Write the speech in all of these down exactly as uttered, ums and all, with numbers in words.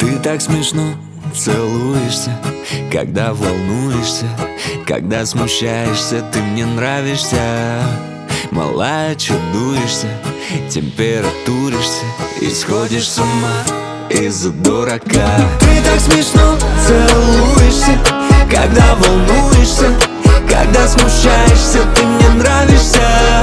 Ты так смешно целуешься, когда волнуешься, когда смущаешься, ты мне нравишься. Малая, чудуешься, температуришься и сходишь с ума из-за дурака. Ты так смешно целуешься, когда волнуешься, когда смущаешься, ты мне нравишься.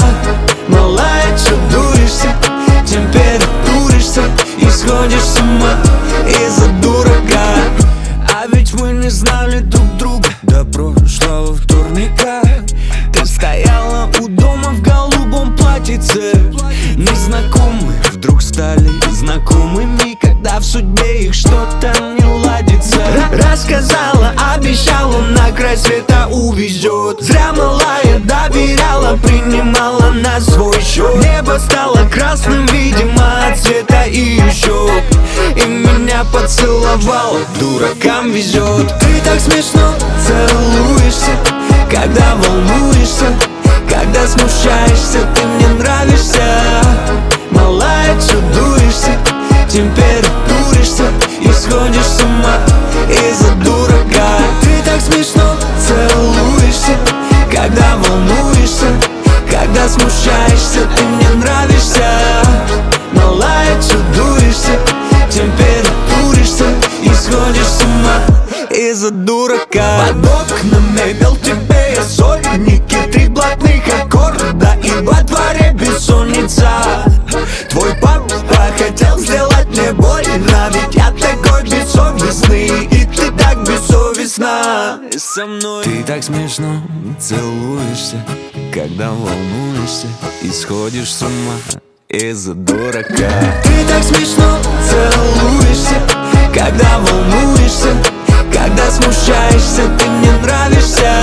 Малая, чудуешься, температуришься и сходишь с ума из-за дурака. А ведь мы не знали друг друга до прошлого вторника. Ты стояла у дома в голубом платьице. Незнакомые вдруг стали знакомыми, когда в судьбе их что-то не ладится. Рассказала, обещала, на край света увезет. Зря малая доверяла, принимала на свой счет. Небо стало красным, видимо, от цвета ее щек. И меня поцеловала, дуракам везет. Ты так смешно целуешься, когда волнуешься, когда смущаешься, ты мне нравишься. Малая, чудуешься, температуришься и сходишь с ума из-за дурака. Ты так смешно целуешься, когда волнуешься, когда смущаешься, ты мне нравишься. Малая, чудуешься, температуришься и сходишь с ума из-за дурака. Под окнами мел тебе я сольники, три блатных аккорда и во дворе бессонница. Твой папа хотел сделать мне больно, ведь я такой бессовестный, и ты так бессовестна со мной. Ты так смешно целуешься, когда волнуешься и сходишь с ума из-за дурака. Ты так смешно целуешься, когда волнуешься, когда смущаешься, ты мне нравишься.